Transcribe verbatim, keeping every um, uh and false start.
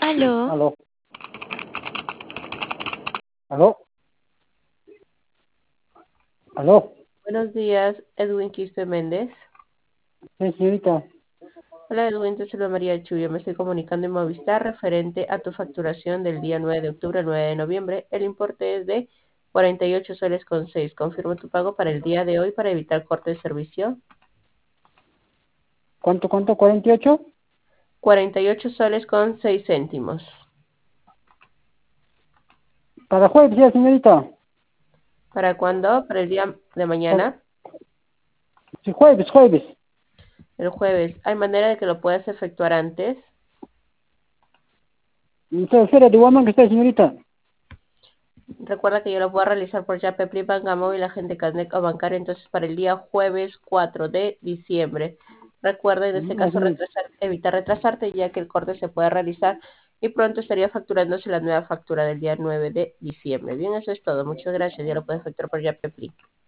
Aló, Aló, aló, aló. Buenos días, Edwin Quispe Méndez. Sí, señorita. Hola Edwin, te saluda María Chuyo. Me estoy comunicando en Movistar referente a tu facturación del día nueve de octubre al nueve de noviembre. El importe es de cuarenta y ocho soles con seis. Confirmo tu pago para el día de hoy para evitar corte de servicio. ¿Cuánto, cuánto? ¿cuarenta y ocho? cuarenta y ocho soles con seis céntimos. Para jueves ya, señorita. ¿Para cuándo? Para el día de Para- mañana. Sí, jueves, jueves. El jueves. ¿Hay manera de que lo puedas efectuar antes? Espera, espera, de Guamán que está, señorita. Recuerda que yo lo puedo realizar por Yapepli, Bangamo y la gente Casnec o bancaria, entonces para el día jueves cuatro de diciembre. Recuerda en este No, caso señorita. retrasar, evitar retrasarte ya que el corte se puede realizar y pronto estaría facturándose la nueva factura del día nueve de diciembre. Bien, eso es todo. Muchas gracias. Ya lo puedes efectuar por Yapepli.